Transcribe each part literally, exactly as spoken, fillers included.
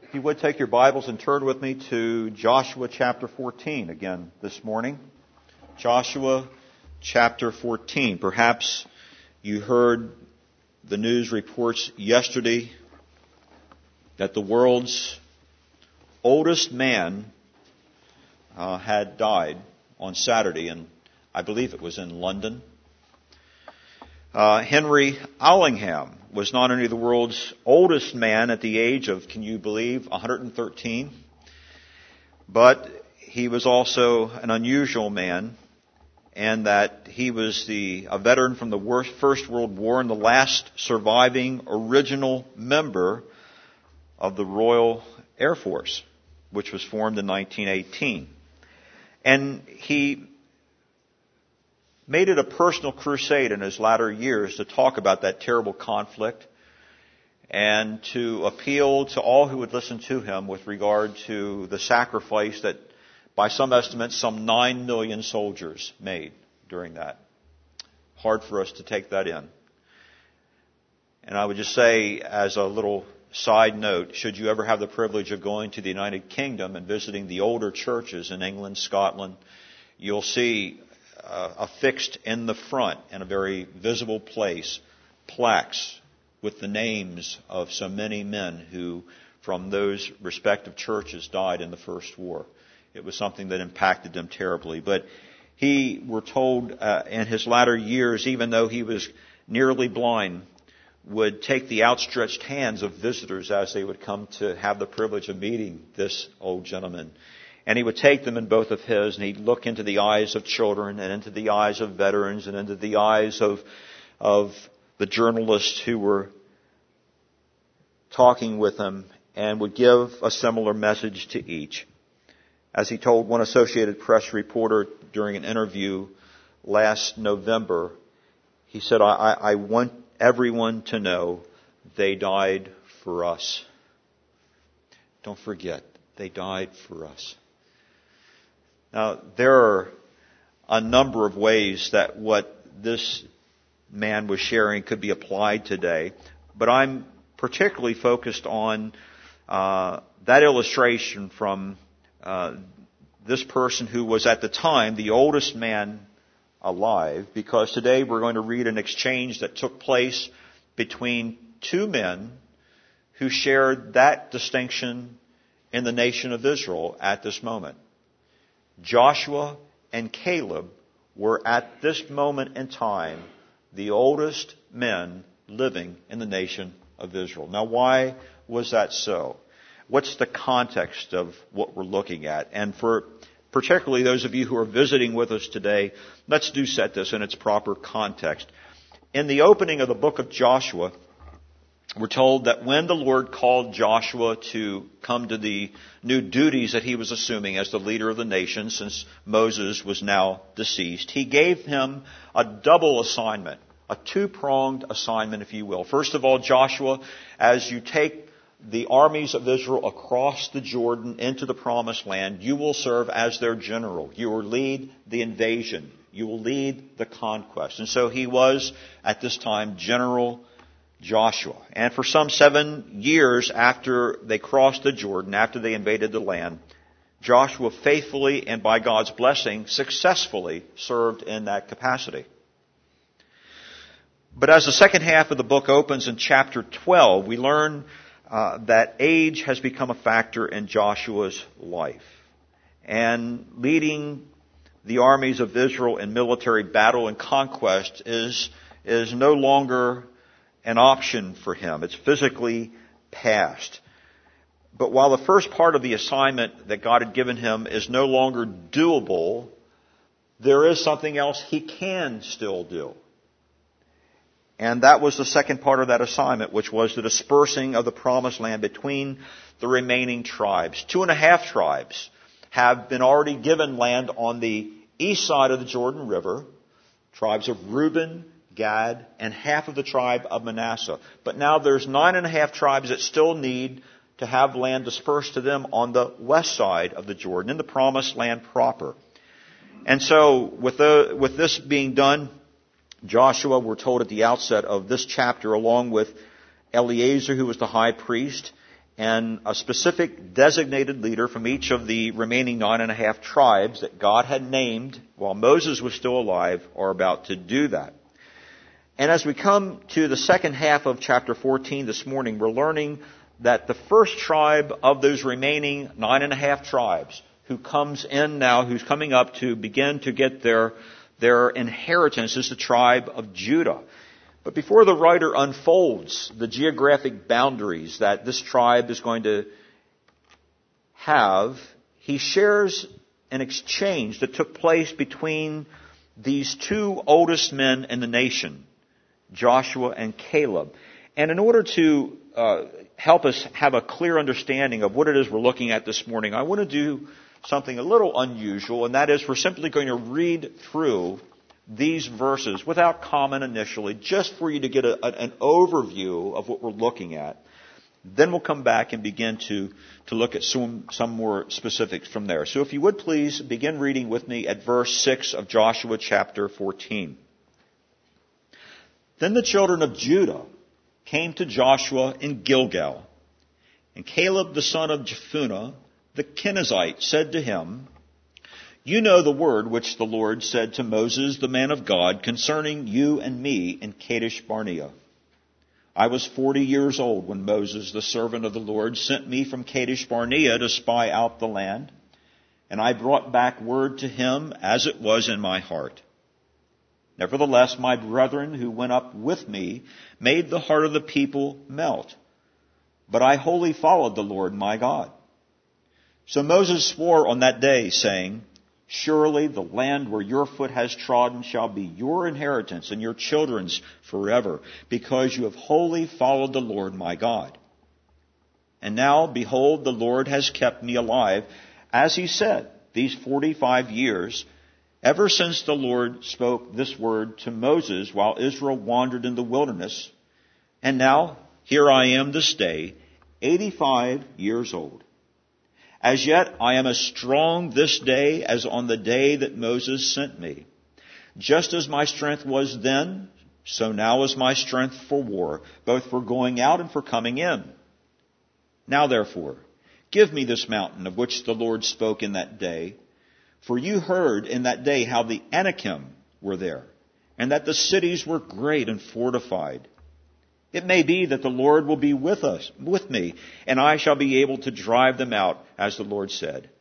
If you would take your Bibles and turn with me to Joshua chapter fourteen again this morning. Joshua chapter fourteen. Perhaps you heard the news reports yesterday that the world's oldest man uh, had died on Saturday, and I believe it was in London. Uh, Henry Allingham was not only the world's oldest man at the age of, can you believe, one hundred thirteen, but he was also an unusual man, and that he was the a veteran from the worst, First World War and the last surviving original member of the Royal Air Force, which was formed in nineteen eighteen. And he made it a personal crusade in his latter years to talk about that terrible conflict and to appeal to all who would listen to him with regard to the sacrifice that, by some estimates, some nine million soldiers made during that. Hard for us to take that in. And I would just say, as a little side note, should you ever have the privilege of going to the United Kingdom and visiting the older churches in England, Scotland, you'll see Uh, affixed in the front, in a very visible place, plaques with the names of so many men who, from those respective churches, died in the First War. It was something that impacted them terribly. But he, we're told, uh, in his latter years, even though he was nearly blind, would take the outstretched hands of visitors as they would come to have the privilege of meeting this old gentleman. And he would take them in both of his, and he'd look into the eyes of children and into the eyes of veterans and into the eyes of, of the journalists who were talking with him, and would give a similar message to each. As he told one Associated Press reporter during an interview last November, he said, I, I want everyone to know they died for us. Don't forget, they died for us. Now, there are a number of ways that what this man was sharing could be applied today, but I'm particularly focused on uh, that illustration from uh, this person who was at the time the oldest man alive, because today we're going to read an exchange that took place between two men who shared that distinction in the nation of Israel at this moment. Joshua and Caleb were at this moment in time the oldest men living in the nation of Israel. Now, why was that so? What's the context of what we're looking at? And for particularly those of you who are visiting with us today, let's do set this in its proper context. In the opening of the book of Joshua, we're told that when the Lord called Joshua to come to the new duties that he was assuming as the leader of the nation, since Moses was now deceased, he gave him a double assignment, a two-pronged assignment, if you will. First of all, Joshua, as you take the armies of Israel across the Jordan into the Promised Land, you will serve as their general. You will lead the invasion. You will lead the conquest. And so he was, at this time, General Joshua. And for some seven years after they crossed the Jordan, after they invaded the land, Joshua faithfully and by God's blessing successfully served in that capacity. But as the second half of the book opens in chapter twelve, we learn uh, that age has become a factor in Joshua's life. And leading the armies of Israel in military battle and conquest is, is no longer an option for him. It's physically past. But while the first part of the assignment that God had given him is no longer doable, there is something else he can still do. And that was the second part of that assignment, which was the dispersing of the Promised Land between the remaining tribes. Two and a half tribes have been already given land on the east side of the Jordan River, tribes of Reuben, Gad, and half of the tribe of Manasseh. But now there's nine and a half tribes that still need to have land dispersed to them on the west side of the Jordan, in the Promised Land proper. And so, with the, with this being done, Joshua, we're told at the outset of this chapter, along with Eleazar, who was the high priest, and a specific designated leader from each of the remaining nine and a half tribes that God had named while Moses was still alive are about to do that. And as we come to the second half of chapter fourteen this morning, we're learning that the first tribe of those remaining nine and a half tribes who comes in now, who's coming up to begin to get their, their inheritance is the tribe of Judah. But before the writer unfolds the geographic boundaries that this tribe is going to have, he shares an exchange that took place between these two oldest men in the nation, Joshua and Caleb. And in order to uh, help us have a clear understanding of what it is we're looking at this morning, I want to do something a little unusual, and that is we're simply going to read through these verses without comment initially, just for you to get a, an overview of what we're looking at. Then we'll come back and begin to, to look at some, some more specifics from there. So if you would please begin reading with me at verse six of Joshua chapter fourteen. Then the children of Judah came to Joshua in Gilgal, and Caleb the son of Jephunneh the Kenizzite said to him, "You know the word which the Lord said to Moses, the man of God, concerning you and me in Kadesh Barnea. I was forty years old when Moses, the servant of the Lord, sent me from Kadesh Barnea to spy out the land, and I brought back word to him as it was in my heart. Nevertheless, my brethren who went up with me made the heart of the people melt, but I wholly followed the Lord my God. So Moses swore on that day, saying, Surely the land where your foot has trodden shall be your inheritance and your children's forever, because you have wholly followed the Lord my God. And now, behold, the Lord has kept me alive, as he said, these forty-five years, ever since the Lord spoke this word to Moses while Israel wandered in the wilderness. And now, here I am this day, eighty-five years old. As yet I am as strong this day as on the day that Moses sent me. Just as my strength was then, so now is my strength for war, both for going out and for coming in. Now therefore, give me this mountain of which the Lord spoke in that day. For you heard in that day how the Anakim were there, and that the cities were great and fortified. It may be that the Lord will be with us, with me, and I shall be able to drive them out, as the Lord said.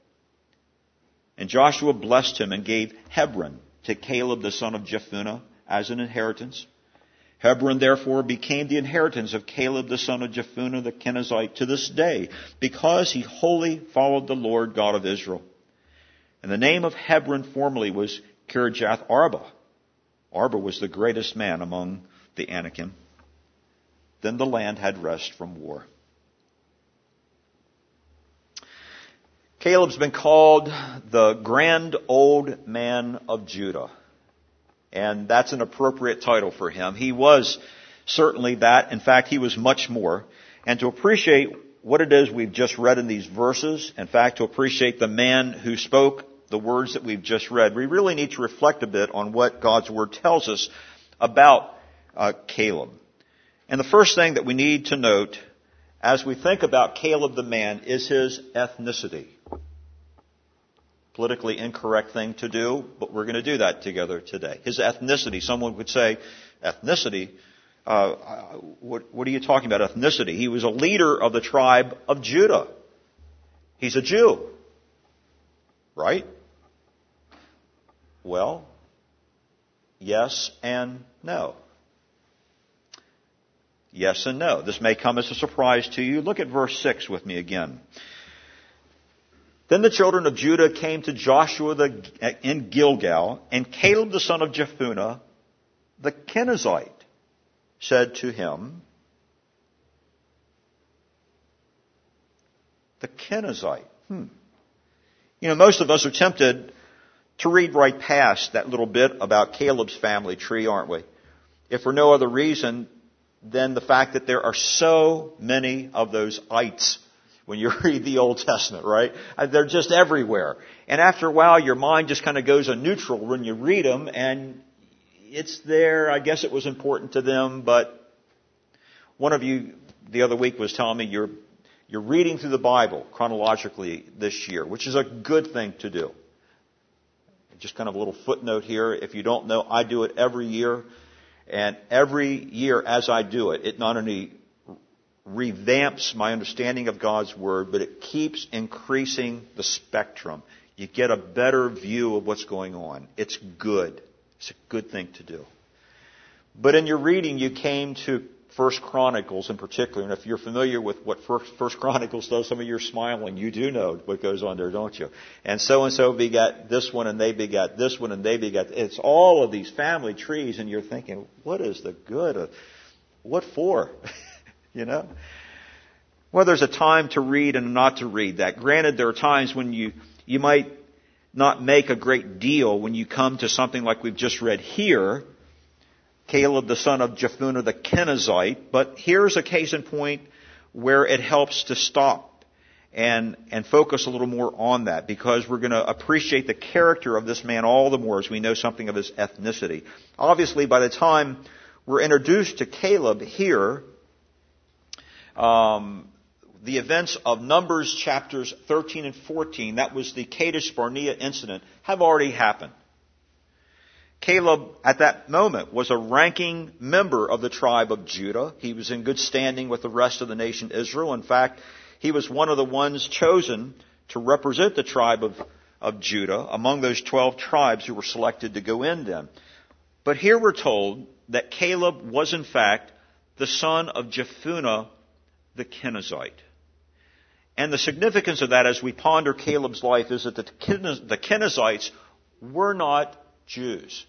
And Joshua blessed him and gave Hebron to Caleb the son of Jephunneh as an inheritance. Hebron therefore became the inheritance of Caleb the son of Jephunneh the Kenizzite to this day, because he wholly followed the Lord God of Israel. And the name of Hebron formerly was Kirjath Arba. Arba was the greatest man among the Anakim. Then the land had rest from war. Caleb's been called the grand old man of Judah. And that's an appropriate title for him. He was certainly that. In fact, he was much more. And to appreciate what it is we've just read in these verses, in fact, to appreciate the man who spoke the words that we've just read, we really need to reflect a bit on what God's Word tells us about uh, Caleb. And the first thing that we need to note as we think about Caleb the man is his ethnicity. Politically incorrect thing to do, but we're going to do that together today. His ethnicity. Someone would say, ethnicity? Uh, what, what are you talking about, ethnicity? He was a leader of the tribe of Judah. He's a Jew. Right? Well, yes and no. Yes and no. This may come as a surprise to you. Look at verse six with me again. Then the children of Judah came to Joshua the, in Gilgal, and Caleb the son of Jephunneh, the Kenizzite, said to him, the Kenizzite. Hmm. You know, most of us are tempted to read right past that little bit about Caleb's family tree, aren't we? If for no other reason than the fact that there are so many of those ites when you read the Old Testament, right? They're just everywhere. And after a while, your mind just kind of goes on neutral when you read them, and it's there. I guess it was important to them, but one of you the other week was telling me your you're reading through the Bible chronologically this year, which is a good thing to do. Just kind of a little footnote here. If you don't know, I do it every year. And every year as I do it, it not only revamps my understanding of God's Word, but it keeps increasing the spectrum. You get a better view of what's going on. It's good. It's a good thing to do. But in your reading, you came to First Chronicles in particular. And if you're familiar with what First, First Chronicles does, some of you are smiling. You do know what goes on there, don't you? And so-and-so begat this one, and they begat this one, and they begat... It's all of these family trees, and you're thinking, what is the good of... What for? You know? Well, there's a time to read and not to read that. Granted, there are times when you, you might not make a great deal when you come to something like we've just read here, Caleb, the son of Jephunneh the Kenizzite. But here's a case in point where it helps to stop and, and focus a little more on that, because we're going to appreciate the character of this man all the more as we know something of his ethnicity. Obviously, by the time we're introduced to Caleb here, um, the events of Numbers chapters thirteen and fourteen, that was the Kadesh Barnea incident, have already happened. Caleb, at that moment, was a ranking member of the tribe of Judah. He was in good standing with the rest of the nation Israel. In fact, he was one of the ones chosen to represent the tribe of, of Judah among those twelve tribes who were selected to go in then. But here we're told that Caleb was, in fact, the son of Jephunneh the Kenizzite. And the significance of that as we ponder Caleb's life is that the Kenizzites were not Jews.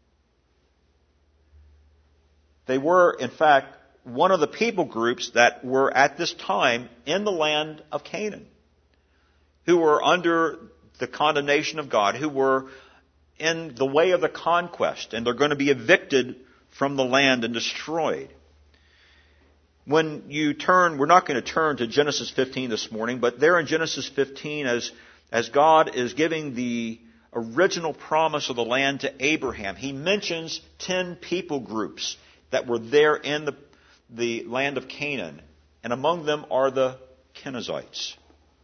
They were, in fact, one of the people groups that were at this time in the land of Canaan, who were under the condemnation of God, who were in the way of the conquest, and they're going to be evicted from the land and destroyed. When you turn, we're not going to turn to Genesis fifteen this morning, but there in Genesis fifteen, as, as God is giving the original promise of the land to Abraham, he mentions ten people groups that were there in the, the land of Canaan. And among them are the Kenizzites.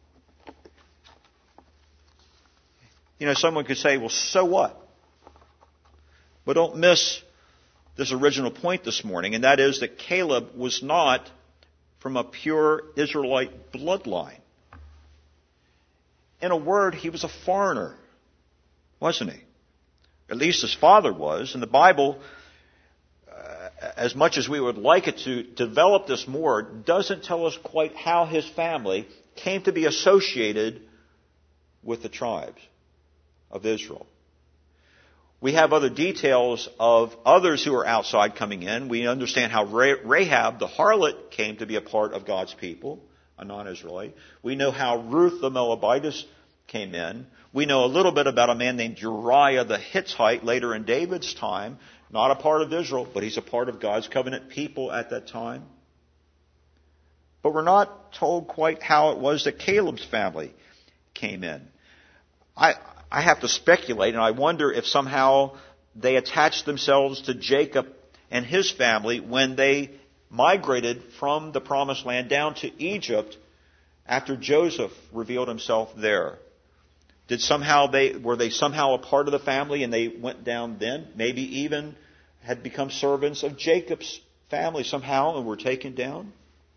You know, someone could say, well, so what? But don't miss this original point this morning, and that is that Caleb was not from a pure Israelite bloodline. In a word, he was a foreigner, wasn't he? At least his father was. And the Bible, uh, as much as we would like it to develop this more, doesn't tell us quite how his family came to be associated with the tribes of Israel. We have other details of others who are outside coming in. We understand how Rahab, the harlot, came to be a part of God's people, a non-Israelite. We know how Ruth the Moabitess came in. We know a little bit about a man named Uriah the Hittite later in David's time, not a part of Israel, but he's a part of God's covenant people at that time. But we're not told quite how it was that Caleb's family came in. I, I have to speculate, and I wonder if somehow they attached themselves to Jacob and his family when they migrated from the Promised Land down to Egypt after Joseph revealed himself there. Did somehow they were they somehow a part of the family and they went down then? Maybe even had become servants of Jacob's family somehow and were taken down?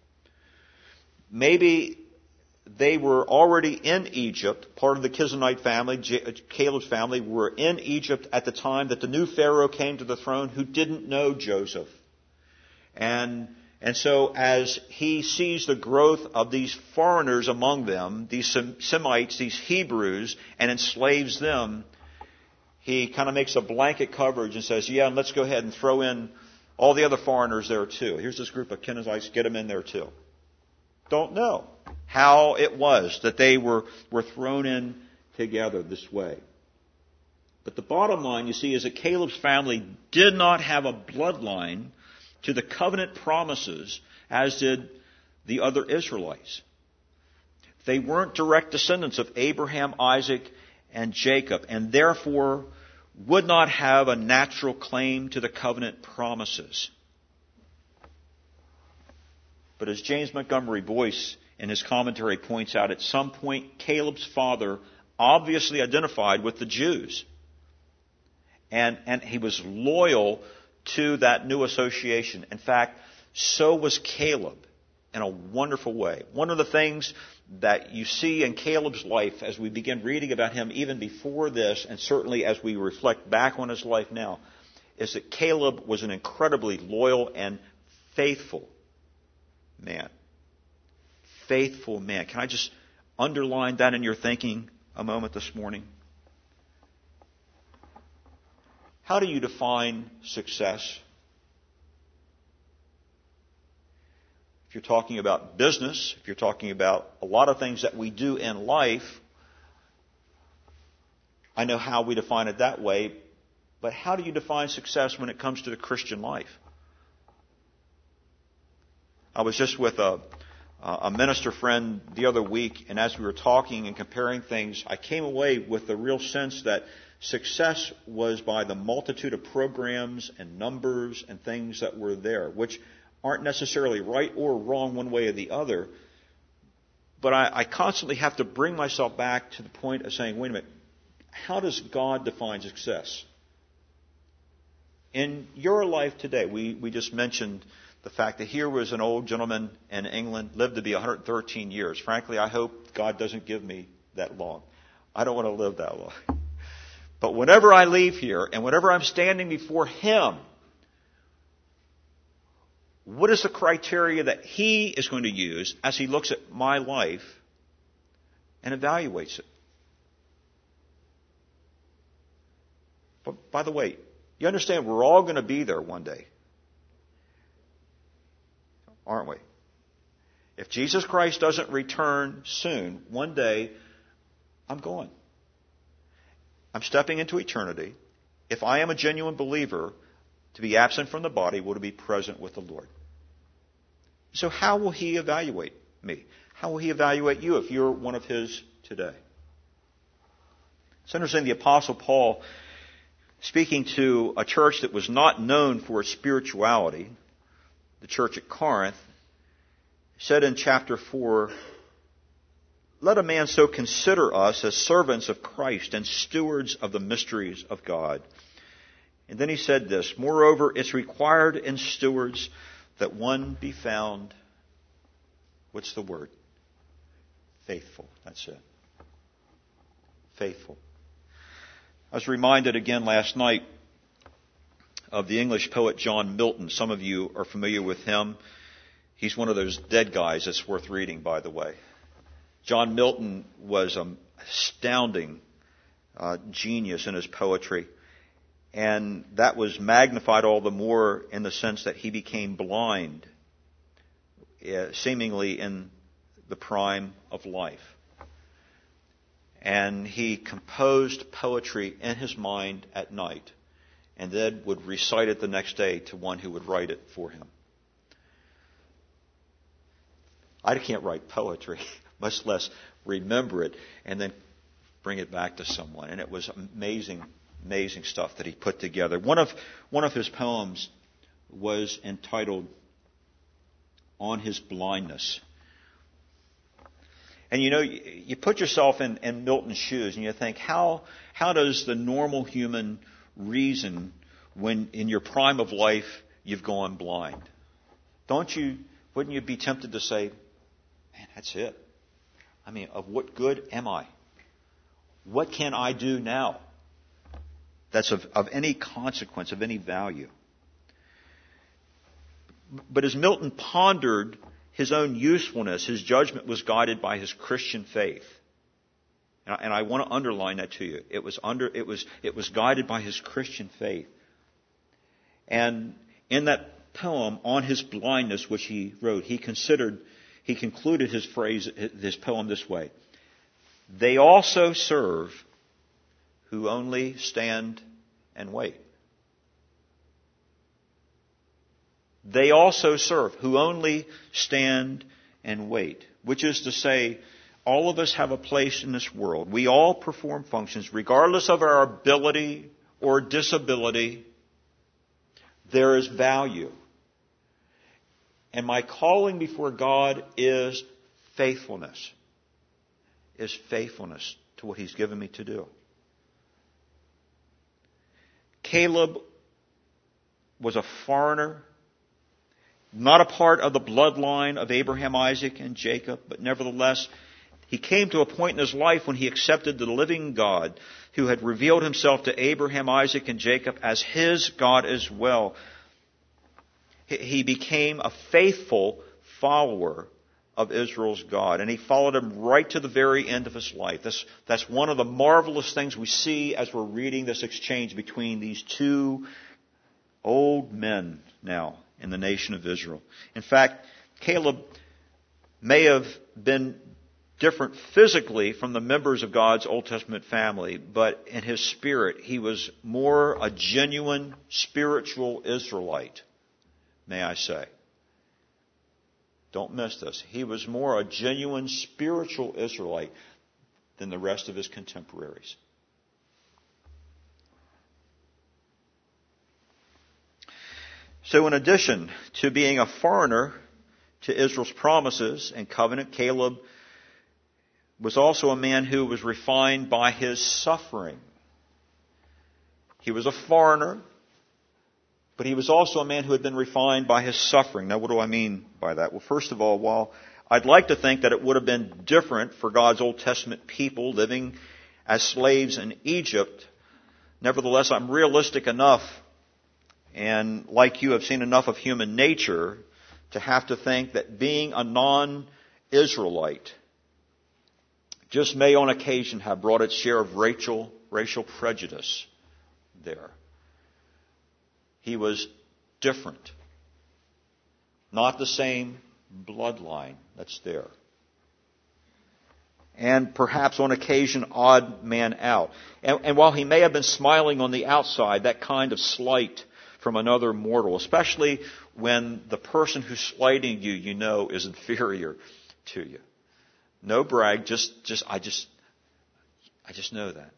Maybe they were already in Egypt, part of the Kenizzite family, Caleb's family, were in Egypt at the time that the new Pharaoh came to the throne who didn't know Joseph. And, and so as he sees the growth of these foreigners among them, these Semites, these Hebrews, and enslaves them, he kind of makes a blanket coverage and says, yeah, and let's go ahead and throw in all the other foreigners there too. Here's this group of Kenizzites, get them in there too. Don't know how it was that they were, were thrown in together this way. But the bottom line, you see, is that Caleb's family did not have a bloodline to the covenant promises as did the other Israelites. They weren't direct descendants of Abraham, Isaac, and Jacob, and therefore would not have a natural claim to the covenant promises. But as James Montgomery Boyce in his commentary, points out at some point Caleb's father obviously identified with the Jews. And, and he was loyal to that new association. In fact, so was Caleb in a wonderful way. One of the things that you see in Caleb's life as we begin reading about him even before this, and certainly as we reflect back on his life now, is that Caleb was an incredibly loyal and faithful man. Faithful man. Can I just underline that in your thinking a moment this morning? How do you define success? If you're talking about business, if you're talking about a lot of things that we do in life, I know how we define it that way, but how do you define success when it comes to the Christian life? I was just with a, a minister friend the other week, and as we were talking and comparing things, I came away with the real sense that success was by the multitude of programs and numbers and things that were there, which aren't necessarily right or wrong one way or the other. But I, I constantly have to bring myself back to the point of saying, wait a minute, how does God define success? In your life today, we, we just mentioned the fact that here was an old gentleman in England, lived to be one hundred thirteen years. Frankly, I hope God doesn't give me that long. I don't want to live that long. But whenever I leave here and whenever I'm standing before Him, what is the criteria that He is going to use as He looks at my life and evaluates it? But by the way, you understand we're all going to be there one day, aren't we? If Jesus Christ doesn't return soon, one day, I'm going. I'm stepping into eternity. If I am a genuine believer, to be absent from the body will to be present with the Lord. So how will He evaluate me? How will He evaluate you if you're one of His today? It's interesting, the Apostle Paul, speaking to a church that was not known for its spirituality, the church at Corinth, said in chapter four, "Let a man so consider us as servants of Christ and stewards of the mysteries of God." And then he said this, "Moreover, it's required in stewards that one be found," what's the word? Faithful. That's it. Faithful. I was reminded again last night of the English poet John Milton. Some of you are familiar with him. He's one of those dead guys that's worth reading, by the way. John Milton was an astounding uh, genius in his poetry. And that was magnified all the more in the sense that he became blind, uh, seemingly in the prime of life. And he composed poetry in his mind at night, and then would recite it the next day to one who would write it for him. I can't write poetry, much less remember it and then bring it back to someone. And it was amazing, amazing stuff that he put together. One of one of his poems was entitled "On His Blindness." And you know, you put yourself in, in Milton's shoes and you think, how how does the normal human reason when in your prime of life you've gone blind? Don't you, wouldn't you be tempted to say, man, that's it. I mean, of what good am I? What can I do now that's of, of any consequence, of any value? But as Milton pondered his own usefulness, his judgment was guided by his Christian faith. And I, and I want to underline that to you. It was under, it was, it was guided by his Christian faith. And in that poem, "On His Blindness," which he wrote, he considered, he concluded his phrase, his poem this way: "They also serve who only stand and wait." They also serve who only stand and wait. Which is to say, all of us have a place in this world. We all perform functions, regardless of our ability or disability. There is value. And my calling before God is faithfulness is faithfulness to what He's given me to do. Caleb was a foreigner, not a part of the bloodline of Abraham, Isaac, and Jacob, but nevertheless, he came to a point in his life when he accepted the living God who had revealed Himself to Abraham, Isaac, and Jacob as his God as well. He became a faithful follower of Israel's God, and he followed Him right to the very end of his life. That's, that's one of the marvelous things we see as we're reading this exchange between these two old men now in the nation of Israel. In fact, Caleb may have been different physically from the members of God's Old Testament family, but in his spirit, he was more a genuine spiritual Israelite, may I say. Don't miss this. He was more a genuine spiritual Israelite than the rest of his contemporaries. So in addition to being a foreigner to Israel's promises and covenant, Caleb was also a man who was refined by his suffering. He was a foreigner, but he was also a man who had been refined by his suffering. Now, what do I mean by that? Well, first of all, while I'd like to think that it would have been different for God's Old Testament people living as slaves in Egypt, nevertheless, I'm realistic enough, and like you have seen enough of human nature, to have to think that being a non-Israelite just may on occasion have brought its share of racial, racial prejudice there. He was different. Not the same bloodline that's there. And perhaps on occasion odd man out. And, and while he may have been smiling on the outside, that kind of slight from another mortal, especially when the person who's slighting you, you know, is inferior to you. No brag, just, just, I just, I just know that.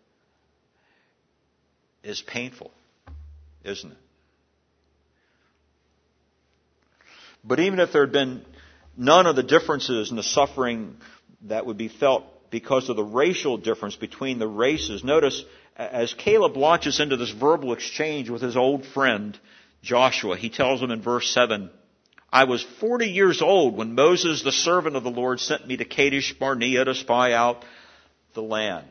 It's painful, isn't it? But even if there had been none of the differences in the suffering that would be felt because of the racial difference between the races, notice as Caleb launches into this verbal exchange with his old friend Joshua, he tells him in verse seven, I was forty years old when Moses, the servant of the Lord, sent me to Kadesh Barnea to spy out the land.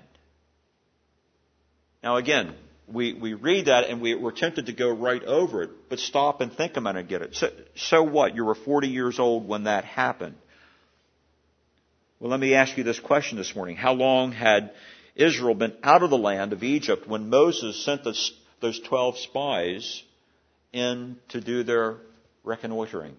Now again, we, we read that and we, we're tempted to go right over it, but stop and think a minute and get it. So, so what? You were forty years old when that happened. Well, let me ask you this question this morning. How long had Israel been out of the land of Egypt when Moses sent this, those twelve spies in to do their reconnoitering?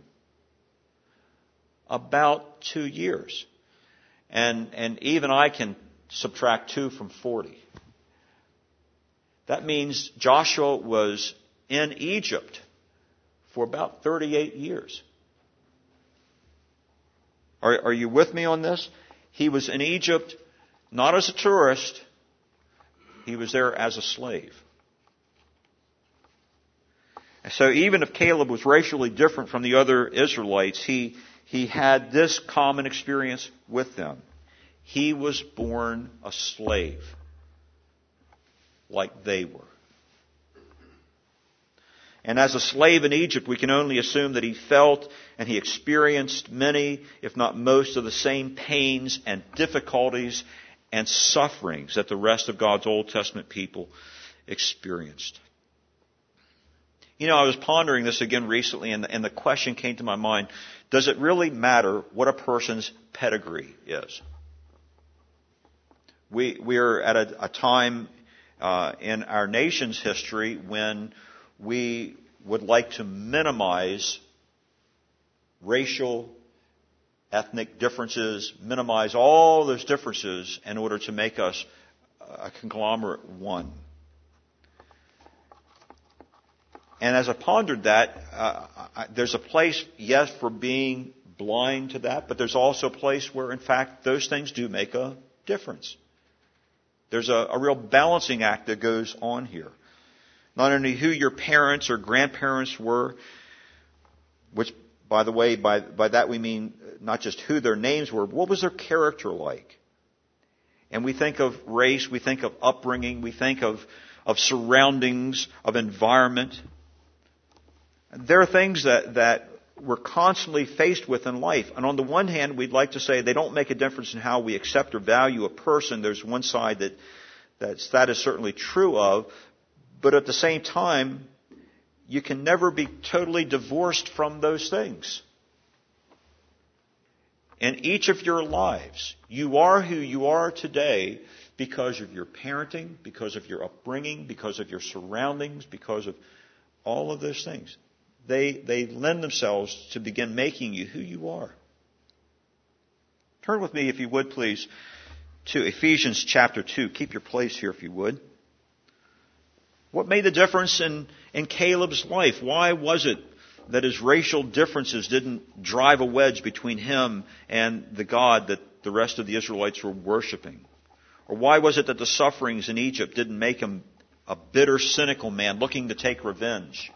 About two years. And, and even I can subtract two from forty. That means Joshua was in Egypt for about thirty-eight years. Are, are you with me on this? He was in Egypt not as a tourist. He was there as a slave. So even if Caleb was racially different from the other Israelites, he, he had this common experience with them. He was born a slave, like they were. And as a slave in Egypt, we can only assume that he felt and he experienced many, if not most, of the same pains and difficulties and sufferings that the rest of God's Old Testament people experienced. You know, I was pondering this again recently, and the, and the question came to my mind, does it really matter what a person's pedigree is? We, we are at a, a time uh, in our nation's history when we would like to minimize racial, ethnic differences, minimize all those differences in order to make us a conglomerate one. And as I pondered that, uh, I, there's a place, yes, for being blind to that, but there's also a place where, in fact, those things do make a difference. There's a, a real balancing act that goes on here. Not only who your parents or grandparents were, which by the way, by, by that we mean not just who their names were, but what was their character like? And we think of race, we think of upbringing, we think of, of surroundings, of environment. There are things that, that we're constantly faced with in life. And on the one hand, we'd like to say they don't make a difference in how we accept or value a person. There's one side that that's, that is certainly true of. But at the same time, you can never be totally divorced from those things. In each of your lives, you are who you are today because of your parenting, because of your upbringing, because of your surroundings, because of all of those things. They, they lend themselves to begin making you who you are. Turn with me, if you would, please, to Ephesians chapter two. Keep your place here, if you would. What made the difference in, in Caleb's life? Why was it that his racial differences didn't drive a wedge between him and the God that the rest of the Israelites were worshiping? Or why was it that the sufferings in Egypt didn't make him a bitter, cynical man looking to take revenge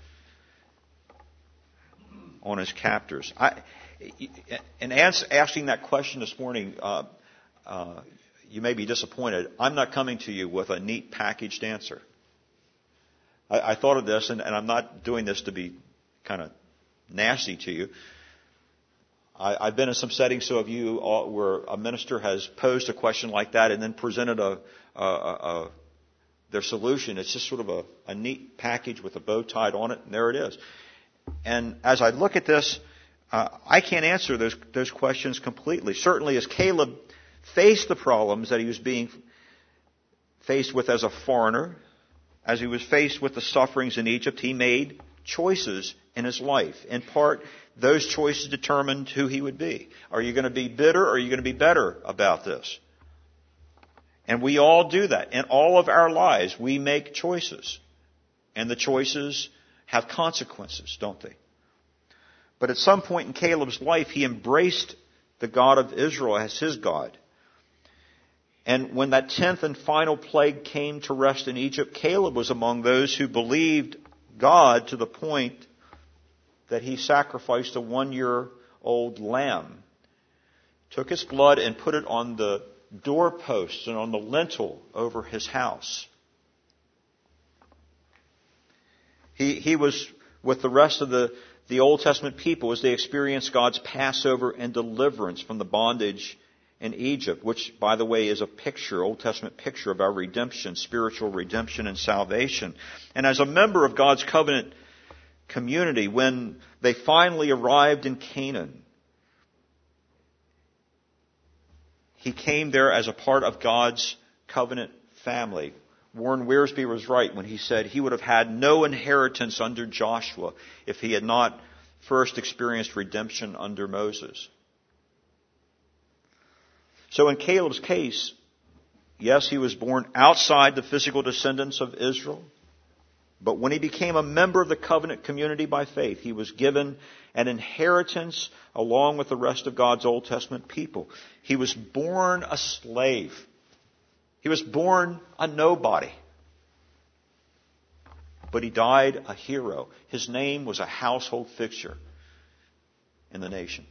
on his captors? I, in asking that question this morning, uh, uh, you may be disappointed. I'm not coming to you with a neat packaged answer. I, I thought of this, and, and I'm not doing this to be kind of nasty to you. I, I've been in some settings, so have you, all, where a minister has posed a question like that and then presented a, a, a, a their solution. It's just sort of a, a neat package with a bow tied on it, and there it is. And as I look at this, uh, I can't answer those those questions completely. Certainly, as Caleb faced the problems that he was being faced with as a foreigner, as he was faced with the sufferings in Egypt, he made choices in his life. In part, those choices determined who he would be. Are you going to be bitter, or are you going to be better about this? And we all do that. In all of our lives, we make choices. And the choices have consequences, don't they? But at some point in Caleb's life, he embraced the God of Israel as his God. And when that tenth and final plague came to rest in Egypt, Caleb was among those who believed God to the point that he sacrificed a one-year-old lamb, took its blood and put it on the doorposts and on the lintel over his house. He, he was with the rest of the, the Old Testament people as they experienced God's Passover and deliverance from the bondage in Egypt, which, by the way, is a picture, Old Testament picture of our redemption, spiritual redemption and salvation. And as a member of God's covenant community, when they finally arrived in Canaan, he came there as a part of God's covenant family. Warren Wiersbe was right when he said he would have had no inheritance under Joshua if he had not first experienced redemption under Moses. So in Caleb's case, yes, he was born outside the physical descendants of Israel, but when he became a member of the covenant community by faith, he was given an inheritance along with the rest of God's Old Testament people. He was born a slave. He was born a nobody. But he died a hero. His name was a household fixture in the nation.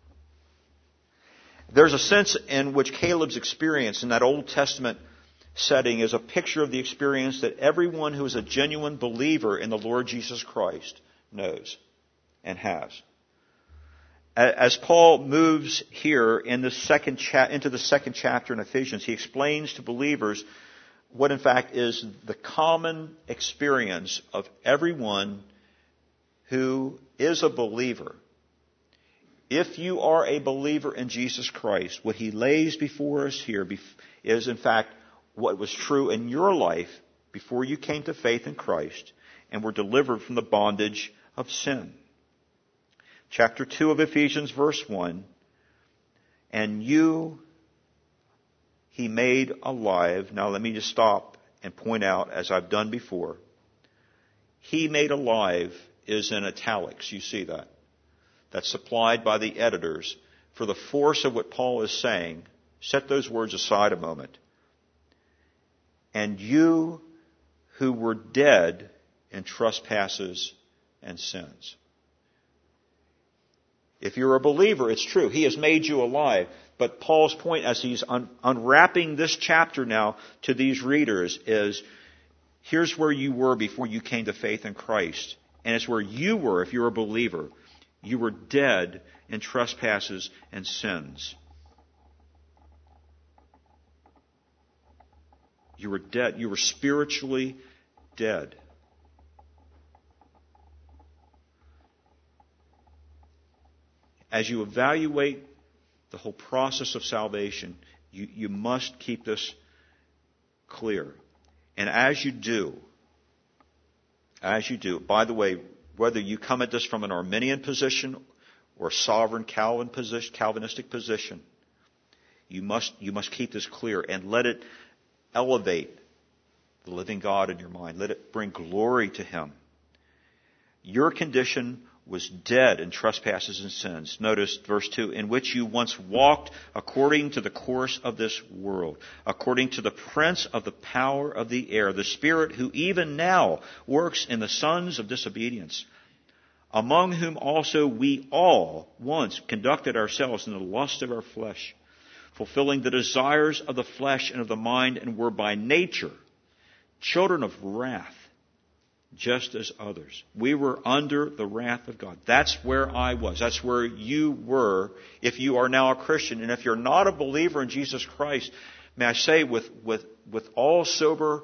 There's a sense in which Caleb's experience in that Old Testament setting is a picture of the experience that everyone who is a genuine believer in the Lord Jesus Christ knows and has. As Paul moves here in the second cha- into the second chapter in Ephesians, he explains to believers what in fact is the common experience of everyone who is a believer. If you are a believer in Jesus Christ, what he lays before us here is in fact what was true in your life before you came to faith in Christ and were delivered from the bondage of sin. Chapter two of Ephesians, verse one, and you he made alive. Now let me just stop and point out, as I've done before, he made alive is in italics. You see that. That's supplied by the editors for the force of what Paul is saying. Set those words aside a moment. And you who were dead in trespasses and sins. If you're a believer, it's true. He has made you alive. But Paul's point as he's un- unwrapping this chapter now to these readers is, here's where you were before you came to faith in Christ. And it's where you were if you're a believer. You were dead in trespasses and sins. You were dead. You were spiritually dead. As you evaluate the whole process of salvation, you, you must keep this clear. And as you do, as you do, by the way, whether you come at this from an Arminian position or a sovereign Calvin position, Calvinistic position, you must, you must keep this clear and let it elevate the living God in your mind. Let it bring glory to Him. Your condition was dead in trespasses and sins. Notice verse two, in which you once walked according to the course of this world, according to the prince of the power of the air, the spirit who even now works in the sons of disobedience, among whom also we all once conducted ourselves in the lust of our flesh, fulfilling the desires of the flesh and of the mind, and were by nature children of wrath, just as others. We were under the wrath of God. That's where I was. That's where you were if you are now a Christian. And if you're not a believer in Jesus Christ, may I say with, with, with all sober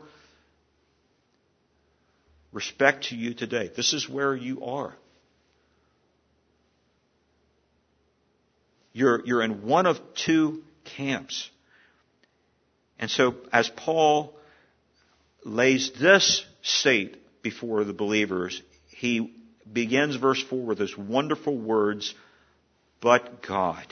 respect to you today, this is where you are. You're, you're in one of two camps. And so as Paul lays this state before the believers, he begins verse four with those wonderful words, but God.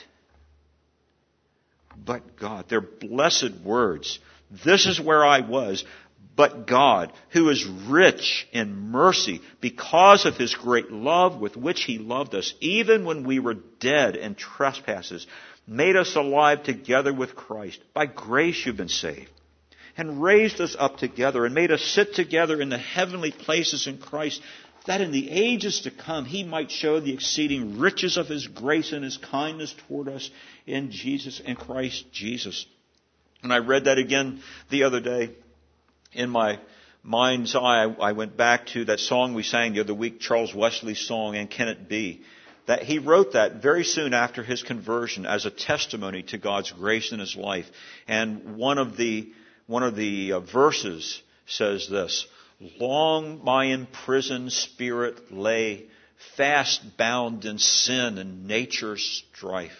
But God. They're blessed words. This is where I was. But God, who is rich in mercy, because of His great love with which He loved us, even when we were dead in trespasses, made us alive together with Christ. By grace you've been saved. And raised us up together and made us sit together in the heavenly places in Christ, that in the ages to come He might show the exceeding riches of His grace and His kindness toward us in Jesus, in Christ Jesus. And I read that again the other day. In my mind's eye, I went back to that song we sang the other week, Charles Wesley's song, And Can It Be? That he wrote that very soon after his conversion as a testimony to God's grace in his life. And one of the One of the verses says this, long my imprisoned spirit lay, fast bound in sin and nature's strife.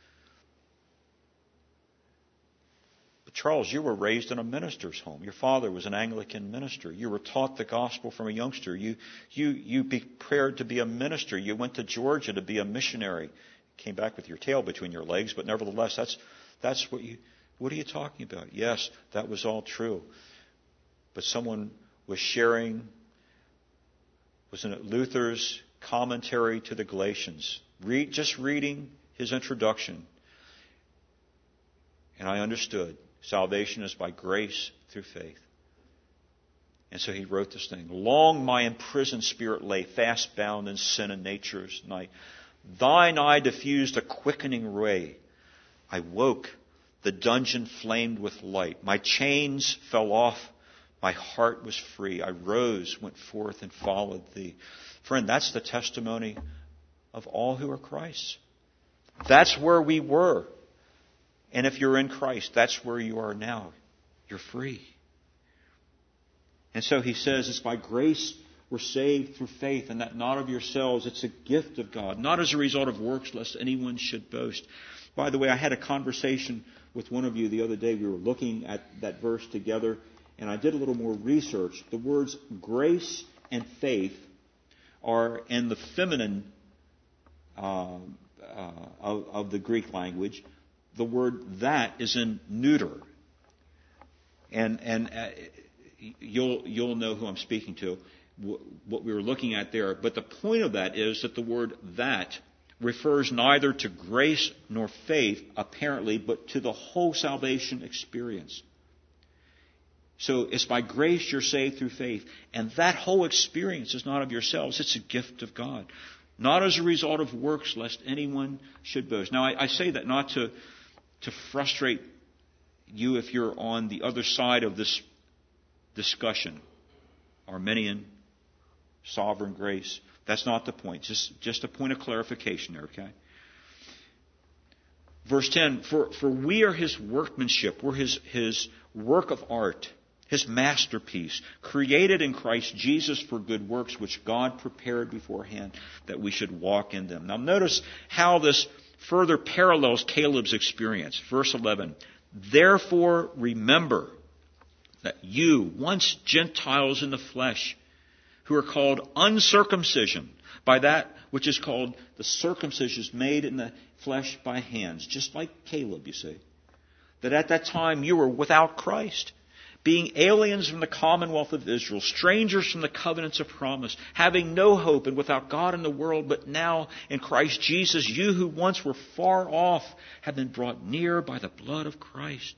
But Charles, you were raised in a minister's home. Your father was an Anglican minister. You were taught the gospel from a youngster. You, you, you prepared to be a minister. You went to Georgia to be a missionary. Came back with your tail between your legs, but nevertheless, that's, that's what you... What are you talking about? Yes, that was all true. But someone was sharing, wasn't it Luther's commentary to the Galatians? Read, just reading his introduction. And I understood. Salvation is by grace through faith. And so he wrote this thing. Long my imprisoned spirit lay, fast bound in sin and nature's night. Thine eye diffused a quickening ray. I woke. The dungeon flamed with light. My chains fell off. My heart was free. I rose, went forth, and followed Thee. Friend, that's the testimony of all who are Christ's. That's where we were. And if you're in Christ, that's where you are now. You're free. And so he says, it's by grace we're saved through faith, and that not of yourselves. It's a gift of God, not as a result of works, lest anyone should boast. By the way, I had a conversation with one of you the other day. We were looking at that verse together, and I did a little more research. The words grace and faith are in the feminine uh, uh, of, of the Greek language. The word that is in neuter. And and uh, you'll you'll know who I'm speaking to, what we were looking at there. But the point of that is that the word that refers neither to grace nor faith, apparently, but to the whole salvation experience. So it's by grace you're saved through faith. And that whole experience is not of yourselves. It's a gift of God. not as a result of works, lest anyone should boast. Now, I, I say that not to, to frustrate you if you're on the other side of this discussion. Arminian, sovereign grace. That's not the point. Just, just a point of clarification there, okay? Verse ten, for, for we are His workmanship. We're His, His work of art, His masterpiece, created in Christ Jesus for good works, which God prepared beforehand that we should walk in them. Now notice how this further parallels Caleb's experience. Verse eleven, therefore remember that you, once Gentiles in the flesh, who are called uncircumcision by that which is called the circumcision made in the flesh by hands, just like Caleb, you see, that at that time you were without Christ, being aliens from the commonwealth of Israel, strangers from the covenants of promise, having no hope and without God in the world, but now in Christ Jesus, you who once were far off have been brought near by the blood of Christ.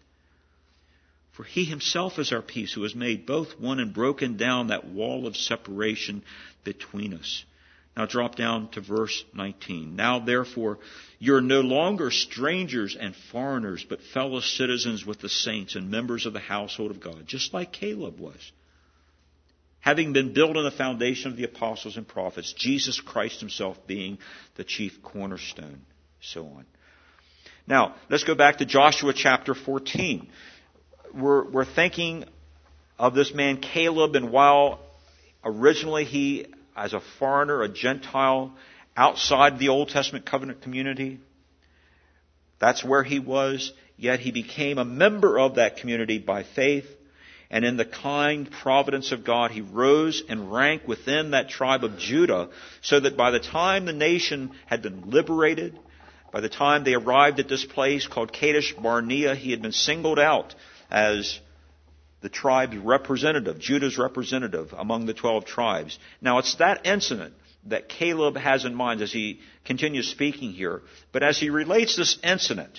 For He Himself is our peace, who has made both one and broken down that wall of separation between us. Now drop down to verse nineteen. Now therefore, you're no longer strangers and foreigners, but fellow citizens with the saints and members of the household of God, just like Caleb was. Having been built on the foundation of the apostles and prophets, Jesus Christ Himself being the chief cornerstone, so on. Now, let's go back to Joshua chapter fourteen. We're, we're thinking of this man Caleb, and while originally he, as a foreigner, a Gentile, outside the Old Testament covenant community, that's where he was, yet he became a member of that community by faith, and in the kind providence of God, he rose in rank within that tribe of Judah, so that by the time the nation had been liberated, by the time they arrived at this place called Kadesh Barnea, he had been singled out as the tribe's representative, Judah's representative among the twelve tribes. Now, it's that incident that Caleb has in mind as he continues speaking here. But as he relates this incident,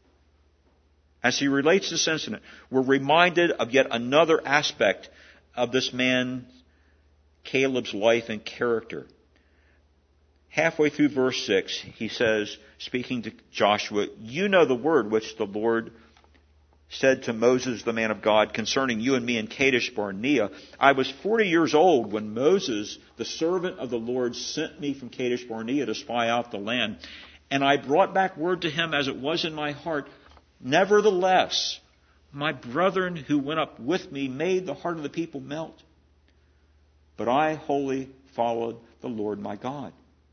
as he relates this incident, we're reminded of yet another aspect of this man, Caleb's life and character. Halfway through verse six, he says, speaking to Joshua, you know the word which the Lord said to Moses, the man of God, concerning you and me in Kadesh Barnea. I was forty years old when Moses, the servant of the Lord, sent me from Kadesh Barnea to spy out the land. And I brought back word to him as it was in my heart. Nevertheless, my brethren who went up with me made the heart of the people melt. But I wholly followed the Lord my God.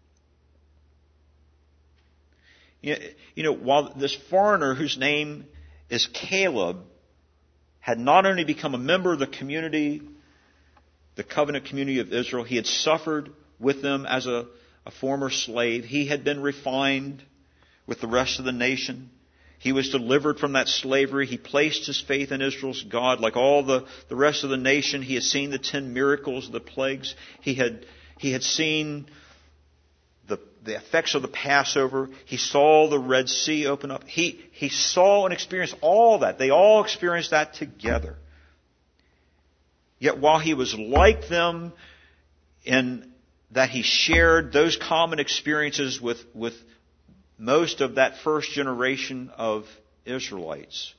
You know, while this foreigner whose name is Caleb had not only become a member of the community, the covenant community of Israel, he had suffered with them as a, a former slave. He had been refined with the rest of the nation. He was delivered from that slavery. He placed his faith in Israel's God. Like all the, the rest of the nation, he had seen the ten miracles, the plagues. He had, he had seen The, the effects of the Passover. He saw the Red Sea open up. He, he saw and experienced all that. They all experienced that together. Yet while he was like them in that he shared those common experiences with, with most of that first generation of Israelites,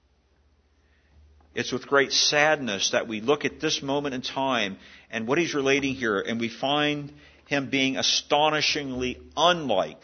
it's with great sadness that we look at this moment in time and what he's relating here, and we find him being astonishingly unlike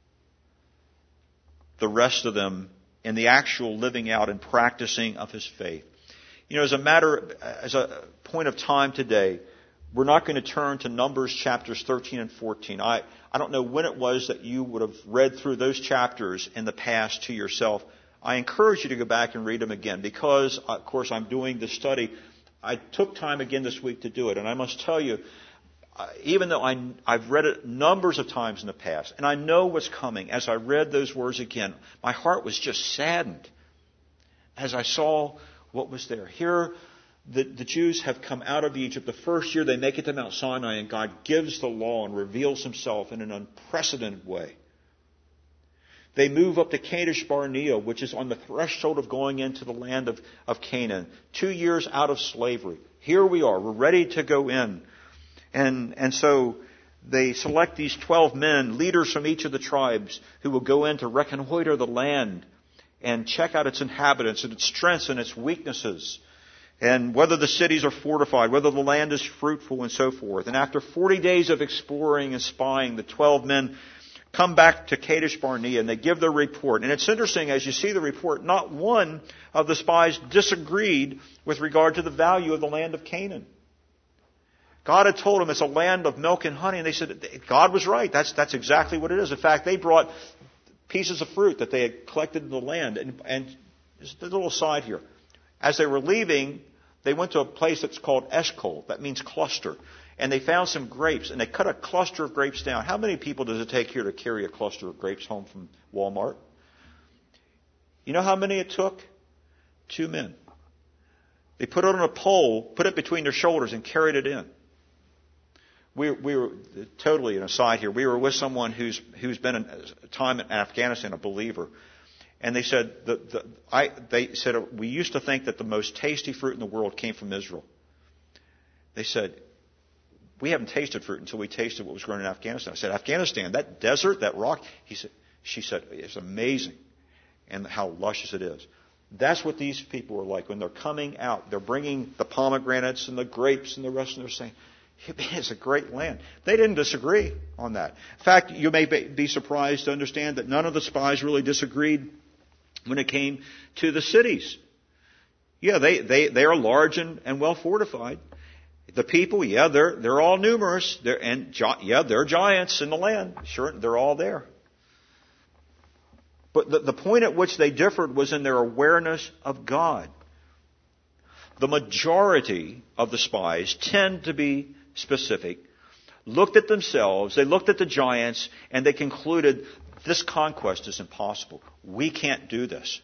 the rest of them in the actual living out and practicing of his faith. You know, as a matter, as a point of time today, we're not going to turn to Numbers chapters thirteen and fourteen. I, I don't know when it was that you would have read through those chapters in the past to yourself. I encourage you to go back and read them again because, of course, I'm doing this study. I took time again this week to do it, and I must tell you, Uh, even though I, I've read it numbers of times in the past, and I know what's coming, as I read those words again, my heart was just saddened as I saw what was there. Here, the, the Jews have come out of Egypt. The first year they make it to Mount Sinai, and God gives the law and reveals himself in an unprecedented way. They move up to Kadesh Barnea, which is on the threshold of going into the land of, of Canaan. Two years out of slavery. Here we are. We're ready to go in. And, and so they select these twelve men, leaders from each of the tribes, who will go in to reconnoiter the land and check out its inhabitants and its strengths and its weaknesses, and whether the cities are fortified, whether the land is fruitful, and so forth. And after forty days of exploring and spying, the twelve men come back to Kadesh Barnea and they give their report. And it's interesting, as you see the report, not one of the spies disagreed with regard to the value of the land of Canaan. God had told them it's a land of milk and honey, and they said God was right. That's that's exactly what it is. In fact, they brought pieces of fruit that they had collected in the land. And, and just a little aside here. As they were leaving, they went to a place that's called Eshcol. That means cluster. And they found some grapes, and they cut a cluster of grapes down. How many people does it take here to carry a cluster of grapes home from Walmart? You know how many it took? Two men. They put it on a pole, put it between their shoulders, and carried it in. We, we were, totally an aside here, we were with someone who's who's been a time in Afghanistan, a believer. And they said, the, the, I, they said, we used to think that the most tasty fruit in the world came from Israel. They said, we haven't tasted fruit until we tasted what was grown in Afghanistan. I said, Afghanistan, that desert, that rock. He said, she said, it's amazing, and how luscious it is. That's what these people are like when they're coming out. They're bringing the pomegranates and the grapes and the rest, and they're saying, it's a great land. They didn't disagree on that. In fact, you may be surprised to understand that none of the spies really disagreed when it came to the cities. Yeah, they, they, they are large and, and well fortified. The people, yeah, they're they're all numerous. They're, and yeah, they're giants in the land. Sure, they're all there. But the, the point at which they differed was in their awareness of God. The majority of the spies tend to be specific, looked at themselves, they looked at the giants, and they concluded, this conquest is impossible. We can't do this.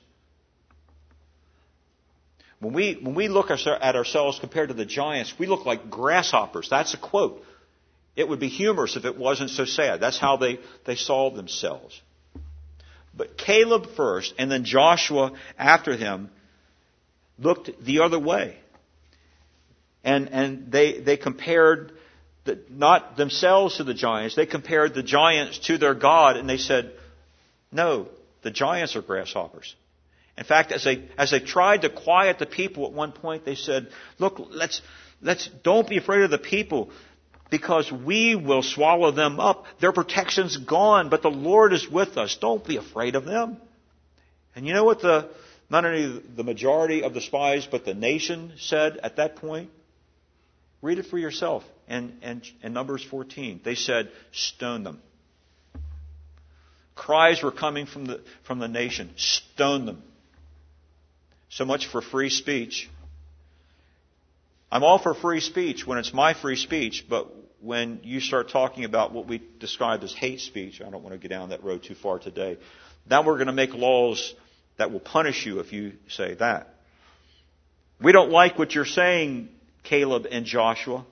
When we, when we look at ourselves compared to the giants, we look like grasshoppers. That's a quote. It would be humorous if it wasn't so sad. That's how they, they saw themselves. But Caleb first, and then Joshua after him, looked the other way. And, and they, they compared the, not themselves to the giants. They compared the giants to their God, and they said, no, the giants are grasshoppers. In fact, as they as they tried to quiet the people at one point, they said, look, let's let's don't be afraid of the people, because we will swallow them up. Their protection's gone, but the Lord is with us. Don't be afraid of them. And you know what the not only the majority of the spies, but the nation said at that point? Read it for yourself. And and in Numbers fourteen, they said, stone them. Cries were coming from the from the nation, stone them. So much for free speech. I'm all for free speech when it's my free speech, but when you start talking about what we describe as hate speech, I don't want to get down that road too far today. Now we're going to make laws that will punish you if you say that. We don't like what you're saying, Caleb and Joshua.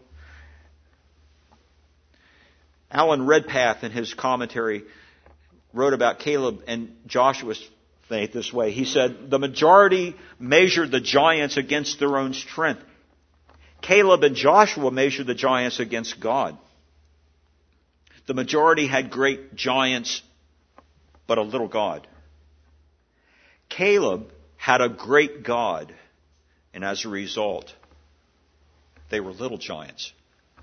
Alan Redpath, in his commentary, wrote about Caleb and Joshua's faith this way. He said, the majority measured the giants against their own strength. Caleb and Joshua measured the giants against God. The majority had great giants, but a little God. Caleb had a great God, and as a result, they were little giants.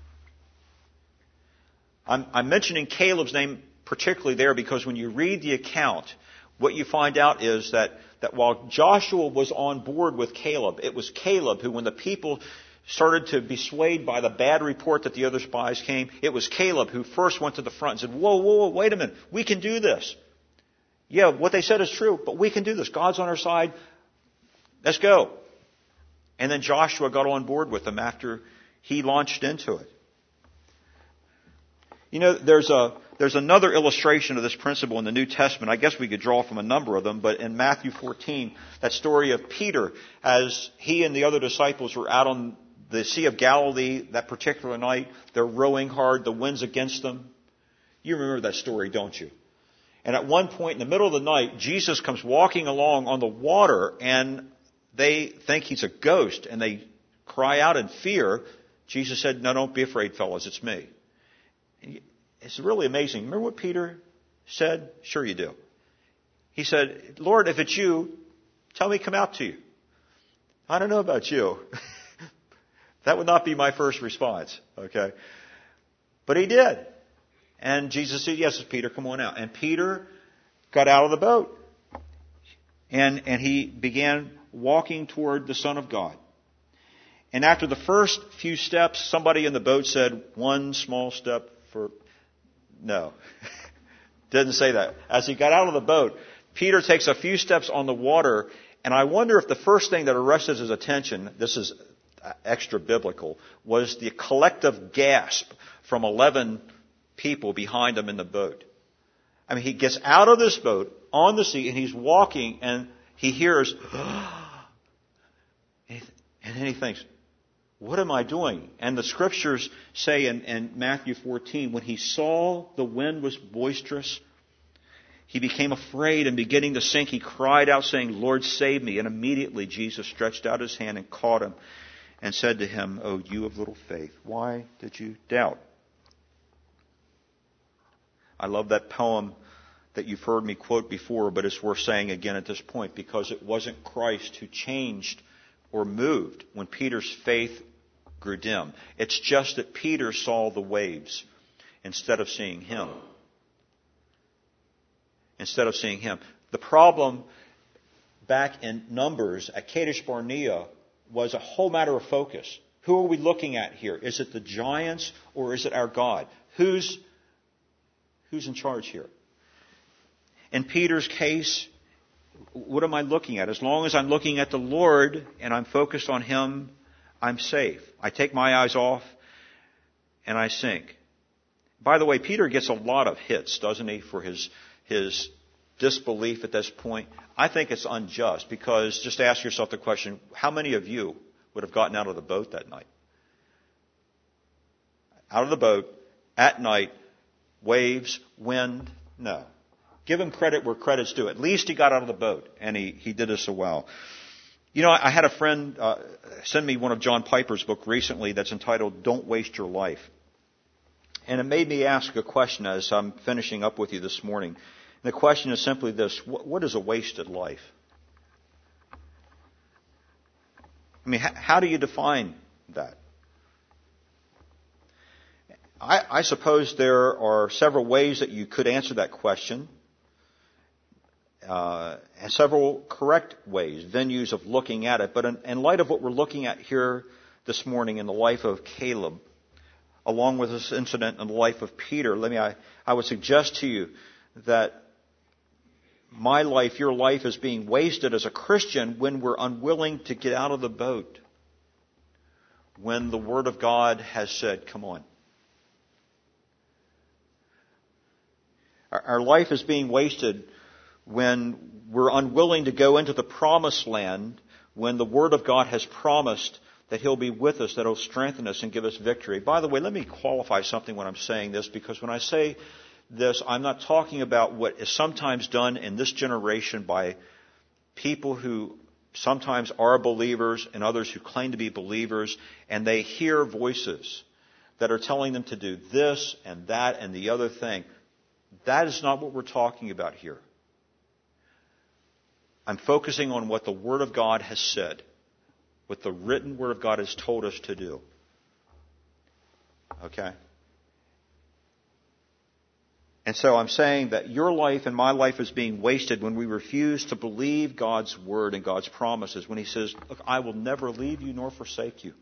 I'm, I'm mentioning Caleb's name particularly there because when you read the account, what you find out is that, that while Joshua was on board with Caleb, it was Caleb who, when the people started to be swayed by the bad report that the other spies came, it was Caleb who first went to the front and said, whoa, whoa, whoa, wait a minute, we can do this. Yeah, what they said is true, but we can do this. God's on our side. Let's go. And then Joshua got on board with them after he launched into it. You know, there's a there's another illustration of this principle in the New Testament. I guess we could draw from a number of them, but in Matthew fourteen, that story of Peter, as he and the other disciples were out on the Sea of Galilee that particular night, they're rowing hard, the wind's against them. You remember that story, don't you? And at one point in the middle of the night, Jesus comes walking along on the water, and they think he's a ghost, and they cry out in fear. Jesus said, no, don't be afraid, fellas, it's me. it's really amazing. Remember what Peter said? Sure you do. He said, Lord, if it's you, tell me to come out to you. I don't know about you. That would not be my first response, okay? But he did. And Jesus said, yes, Peter, come on out. And Peter got out of the boat. And, and he began walking toward the Son of God. And after the first few steps, somebody in the boat said, one small step for... No. Didn't say that. As he got out of the boat, Peter takes a few steps on the water, and I wonder if the first thing that arrested his attention, this is extra biblical, was the collective gasp from eleven people behind him in the boat. I mean, he gets out of this boat on the sea, and he's walking, and he hears, and then he thinks, what am I doing? And the scriptures say in, in Matthew fourteen, when he saw the wind was boisterous, he became afraid, and beginning to sink, he cried out, saying, Lord, save me. And immediately Jesus stretched out his hand and caught him and said to him, O you of little faith, why did you doubt? I love that poem that you've heard me quote before, but it's worth saying again at this point, because it wasn't Christ who changed or moved when Peter's faith grew dim. It's just that Peter saw the waves instead of seeing him. Instead of seeing him. The problem back in Numbers at Kadesh Barnea was a whole matter of focus. Who are we looking at here? Is it the giants or is it our God? Who's, who's in charge here? In Peter's case, what am I looking at? As long as I'm looking at the Lord and I'm focused on Him, I'm safe. I take my eyes off and I sink. By the way, Peter gets a lot of hits, doesn't he, for his his disbelief at this point? I think it's unjust, because just ask yourself the question, how many of you would have gotten out of the boat that night? Out of the boat, at night, waves, wind? No. Give him credit where credit's due. At least he got out of the boat, and he, he did it so well. You know, I had a friend uh, send me one of John Piper's book recently that's entitled Don't Waste Your Life. And it made me ask a question as I'm finishing up with you this morning. And the question is simply this: what, what is a wasted life? I mean, how, how do you define that? I, I suppose there are several ways that you could answer that question. Uh, and several correct ways, venues of looking at it. But in, in light of what we're looking at here this morning in the life of Caleb, along with this incident in the life of Peter, let me, I, I would suggest to you that my life, your life, is being wasted as a Christian when we're unwilling to get out of the boat, when the Word of God has said, come on. Our, our life is being wasted when we're unwilling to go into the promised land, when the Word of God has promised that He'll be with us, that He'll strengthen us and give us victory. By the way, let me qualify something when I'm saying this, because when I say this, I'm not talking about what is sometimes done in this generation by people who sometimes are believers and others who claim to be believers, and they hear voices that are telling them to do this and that and the other thing. That is not what we're talking about here. I'm focusing on what the Word of God has said, what the written Word of God has told us to do. Okay? And so I'm saying that your life and my life is being wasted when we refuse to believe God's Word and God's promises, when He says, look, I will never leave you nor forsake you.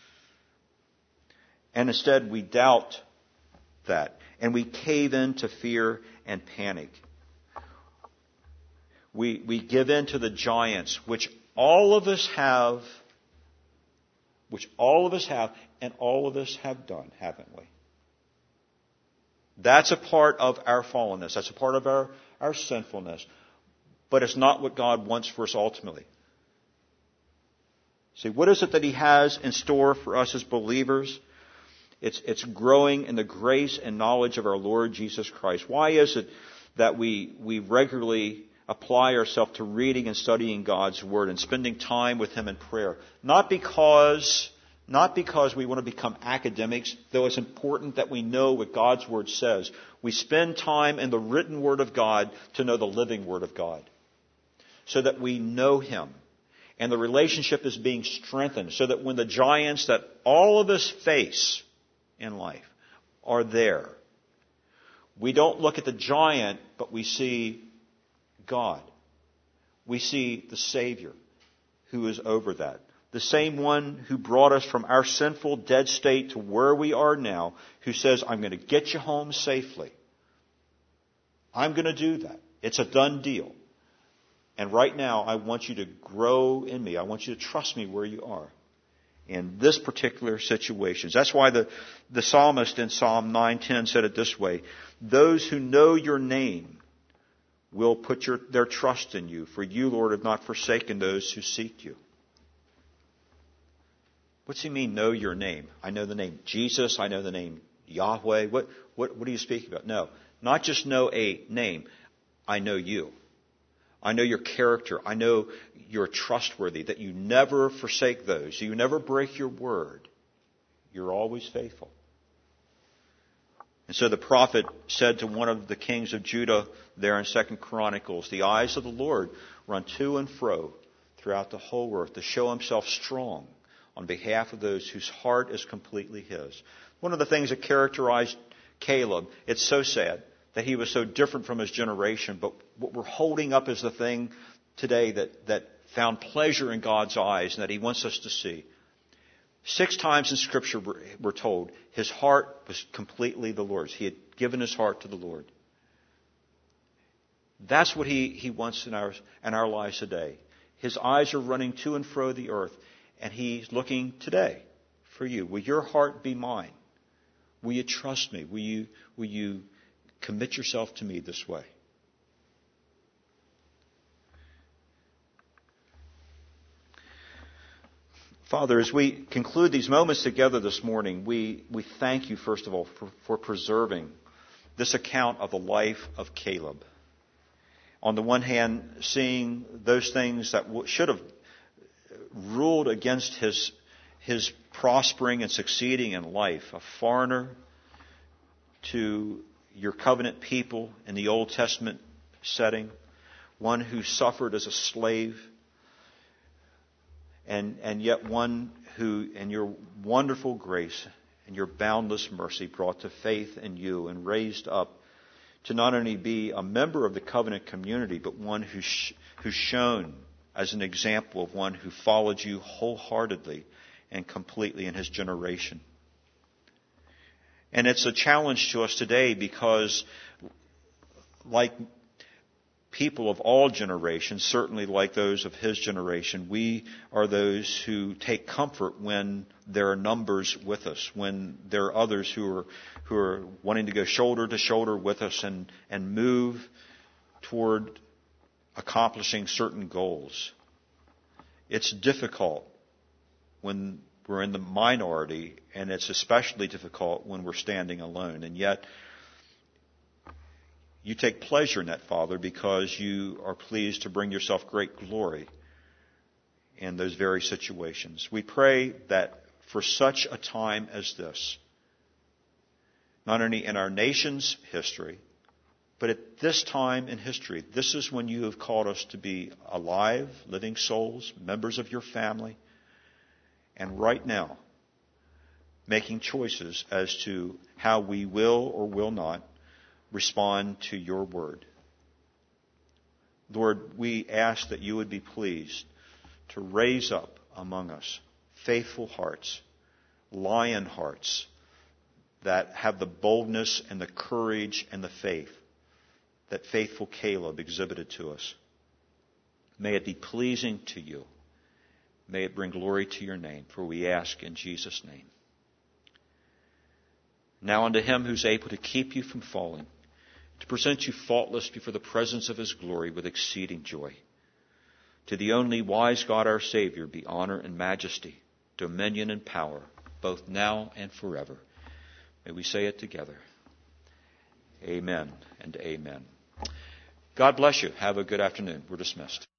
And instead we doubt that, and we cave in to fear and panic. We, we give in to the giants, which all of us have, which all of us have, and all of us have done, haven't we? That's a part of our fallenness. That's a part of our, our sinfulness. But it's not what God wants for us ultimately. See, what is it that He has in store for us as believers? It's, it's growing in the grace and knowledge of our Lord Jesus Christ. Why is it that we, we regularly apply ourselves to reading and studying God's Word and spending time with Him in prayer? Not because Not because we want to become academics, though it's important that we know what God's Word says. We spend time in the written Word of God to know the living Word of God, so that we know Him. And the relationship is being strengthened, so that when the giants that all of us face in life are there, we don't look at the giant, but we see God. We see the Savior who is over that. The same one who brought us from our sinful, dead state to where we are now, who says, I'm going to get you home safely. I'm going to do that. It's a done deal. And right now, I want you to grow in me. I want you to trust me where you are in this particular situation. That's why the, the psalmist in Psalm nine ten said it this way: those who know your name will put your, their trust in you, for you, Lord, have not forsaken those who seek you. What's he mean, know your name? I know the name Jesus. I know the name Yahweh. What, what, what are you speaking about? No, not just know a name. I know you. I know your character. I know you're trustworthy, that you never forsake those. You never break your word. You're always faithful. And so the prophet said to one of the kings of Judah there in Second Chronicles, the eyes of the Lord run to and fro throughout the whole earth to show himself strong on behalf of those whose heart is completely his. One of the things that characterized Caleb, it's so sad that he was so different from his generation, but what we're holding up is the thing today that, that found pleasure in God's eyes and that he wants us to see. Six times in Scripture we're told his heart was completely the Lord's. He had given his heart to the Lord. That's what he, he wants in our, in our lives today. His eyes are running to and fro the earth, and he's looking today for you. Will your heart be mine? Will you trust me? Will you, will you commit yourself to me this way? Father, as we conclude these moments together this morning, we, we thank you, first of all, for, for preserving this account of the life of Caleb. On the one hand, seeing those things that w- should have ruled against his, his prospering and succeeding in life, a foreigner to your covenant people in the Old Testament setting, one who suffered as a slave, and, and yet one who, in your wonderful grace and your boundless mercy, brought to faith in you and raised up to not only be a member of the covenant community, but one who's, sh- who's shown as an example of one who followed you wholeheartedly and completely in his generation. And it's a challenge to us today because, like people of all generations, certainly like those of his generation, we are those who take comfort when there are numbers with us, when there are others who are who are wanting to go shoulder to shoulder with us and, and move toward accomplishing certain goals. It's difficult when we're in the minority, and it's especially difficult when we're standing alone. And yet, you take pleasure in that, Father, because you are pleased to bring yourself great glory in those very situations. We pray that for such a time as this, not only in our nation's history, but at this time in history, this is when you have called us to be alive, living souls, members of your family, and right now, making choices as to how we will or will not respond to your word. Lord, we ask that you would be pleased to raise up among us faithful hearts, lion hearts that have the boldness and the courage and the faith that faithful Caleb exhibited to us. May it be pleasing to you. May it bring glory to your name, for we ask in Jesus' name. Now unto him who's able to keep you from falling, to present you faultless before the presence of his glory with exceeding joy. To the only wise God our Savior be honor and majesty, dominion and power, both now and forever. May we say it together. Amen and amen. God bless you. Have a good afternoon. We're dismissed.